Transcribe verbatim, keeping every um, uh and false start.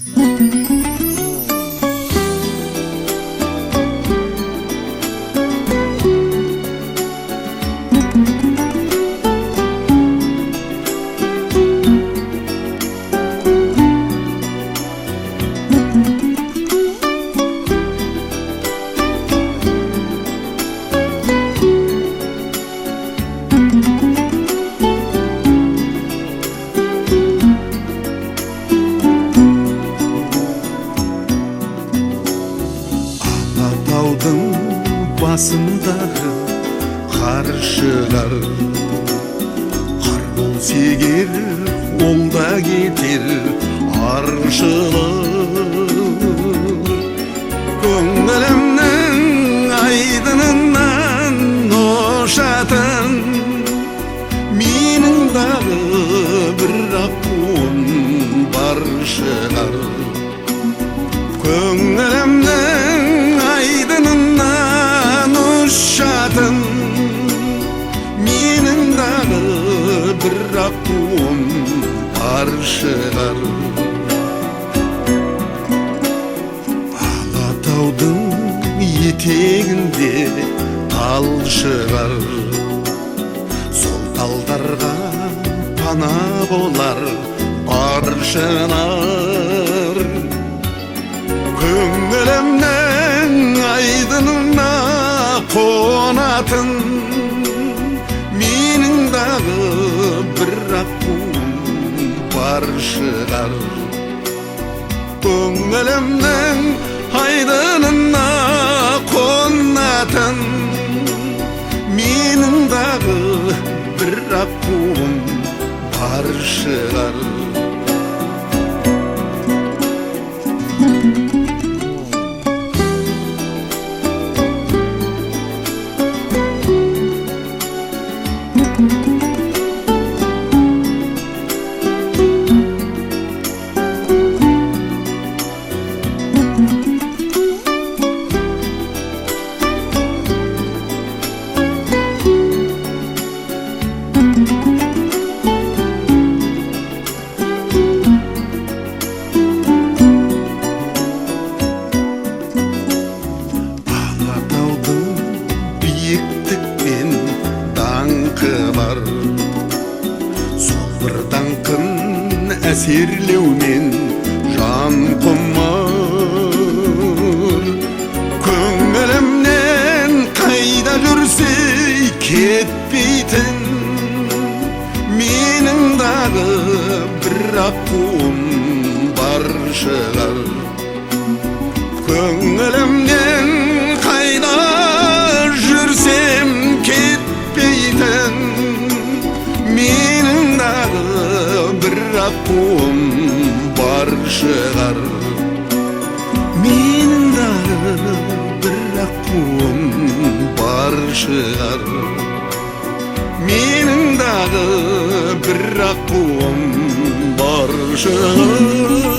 Алатаудың басындағы қаршығар, қар болса егер ол да кетер аршылы. Көңілімнің айдынынан ұшатын менің дағы бір аққуым бар шығар. Көңілімнің айдынынан ұшатын менің дағы бір аққуым бар шығар. Алатаудың етегінде тал шығар, сол талдарға пана болар бар шынар. Көңілімнің айдынына қонатын менің дағы бір аққуым бар шығар. Көңілімнің айдынына қонатын менің дағы бір аққуым бар шығар. Алатаудың биіктікпен даңқы бар, сол бір даңқын әсерлеумен жан құмар. Көңілімнен қайда жүрсе кетпейтін менің дағы бір аққуым бар шығар. Көңілімнен қайда жүрсем кетпейтін менің дағы бір аққуым бар шығар. Менің дағы бір аққуым бар шығар. Менің дағы бір аққуым бар шығар.